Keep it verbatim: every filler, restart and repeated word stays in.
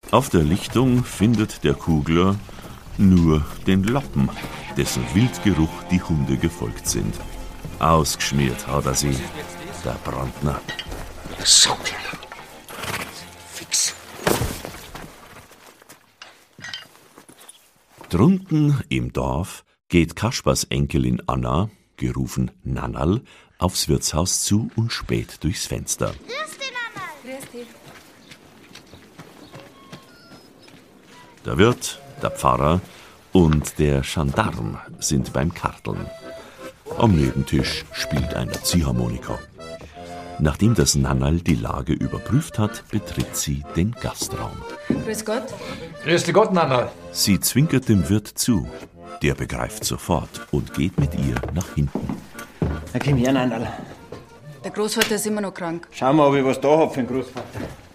Auf der Lichtung findet der Kugler nur den Lappen, dessen Wildgeruch die Hunde gefolgt sind. Ausgeschmiert hat er sie, der Brandner. So. Fix. Drunten im Dorf geht Kaspers Enkelin Anna, gerufen Nannerl, aufs Wirtshaus zu und späht durchs Fenster. Grüß dich, Nannerl. Grüß dich. Der Wirt, der Pfarrer und der Gendarm sind beim Karteln. Am Nebentisch spielt einer Ziehharmonika. Nachdem das Nannerl die Lage überprüft hat, betritt sie den Gastraum. Grüß Gott. Grüß dich Gott, Nannerl. Sie zwinkert dem Wirt zu. Der begreift sofort und geht mit ihr nach hinten. Na komm her, Nannerl. Der Großvater ist immer noch krank. Schau mal, ob ich was da hab für den Großvater.